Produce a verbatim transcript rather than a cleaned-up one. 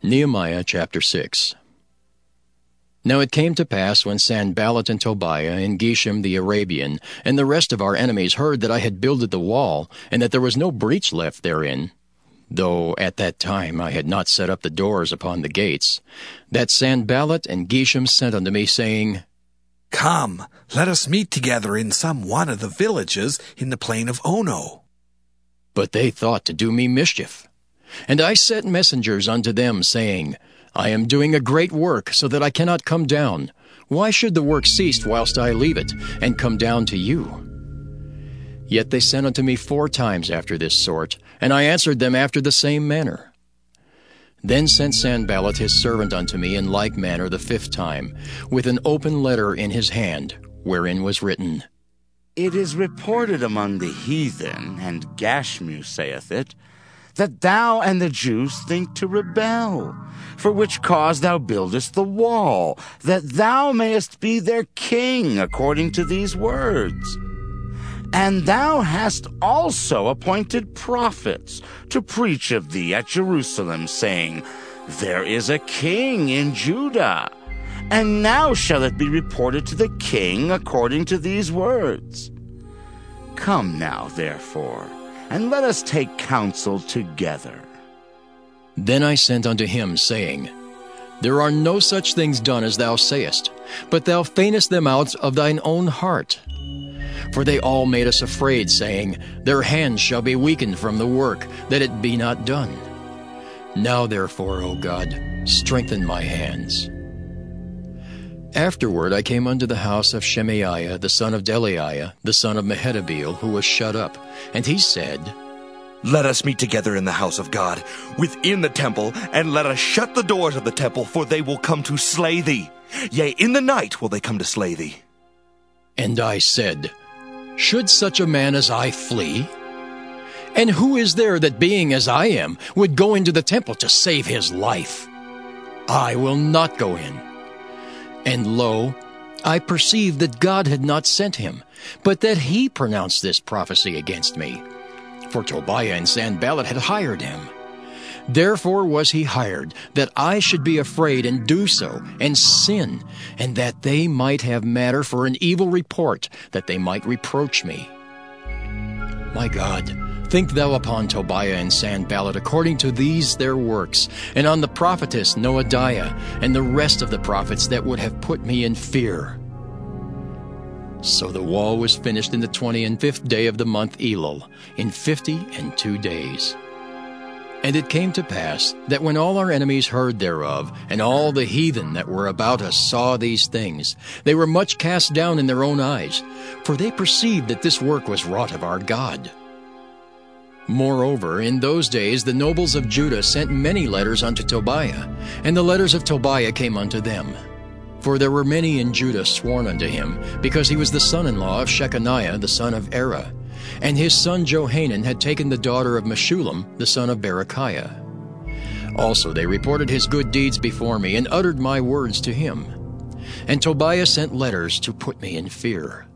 Nehemiah chapter six. Now it came to pass, when Sanballat and Tobiah and Geshem the Arabian and the rest of our enemies heard that I had builded the wall, and that there was no breach left therein, though at that time I had not set up the doors upon the gates, that Sanballat and Geshem sent unto me, saying, Come, let us meet together in some one of the villages in the plain of Ono. But they thought to do me mischief. And I sent messengers unto them, saying, I am doing a great work, so that I cannot come down. Why should the work cease whilst I leave it, and come down to you? Yet they sent unto me four times after this sort, and I answered them after the same manner. Then sent Sanballat his servant unto me in like manner the fifth time, with an open letter in his hand, wherein was written, It is reported among the heathen, and Gashmu saith it, that thou and the Jews think to rebel, for which cause thou buildest the wall, that thou mayest be their king, according to these words. And thou hast also appointed prophets to preach of thee at Jerusalem, saying, There is a king in Judah. And now shall it be reported to the king according to these words. Come now, therefore, and let us take counsel together. Then I sent unto him, saying, There are no such things done as thou sayest, but thou feignest them out of thine own heart. For they all made us afraid, saying, Their hands shall be weakened from the work, that it be not done. Now therefore, O God, strengthen my hands. Afterward I came unto the house of Shemaiah the son of Delaiah, the son of Mehetabeel, who was shut up. And he said, Let us meet together in the house of God, within the temple, and let us shut the doors of the temple, for they will come to slay thee. Yea, in the night will they come to slay thee. And I said, Should such a man as I flee? And who is there that, being as I am, would go into the temple to save his life? I will not go in. And lo, I perceived that God had not sent him, but that he pronounced this prophecy against me. For Tobiah and Sanballat had hired him. Therefore was he hired, that I should be afraid and do so, and sin, and that they might have matter for an evil report, that they might reproach me. My God, think thou upon Tobiah and Sanballat according to these their works, and on the prophetess Noadiah, and the rest of the prophets that would have put me in fear. So the wall was finished in the twenty and fifth day of the month Elul, in fifty and two days. And it came to pass that when all our enemies heard thereof, and all the heathen that were about us saw these things, they were much cast down in their own eyes, for they perceived that this work was wrought of our God. Moreover, in those days the nobles of Judah sent many letters unto Tobiah, and the letters of Tobiah came unto them. For there were many in Judah sworn unto him, because he was the son-in-law of Shechaniah the son of Erah, and his son Johanan had taken the daughter of Meshullam the son of Berechiah. Also they reported his good deeds before me, and uttered my words to him. And Tobiah sent letters to put me in fear.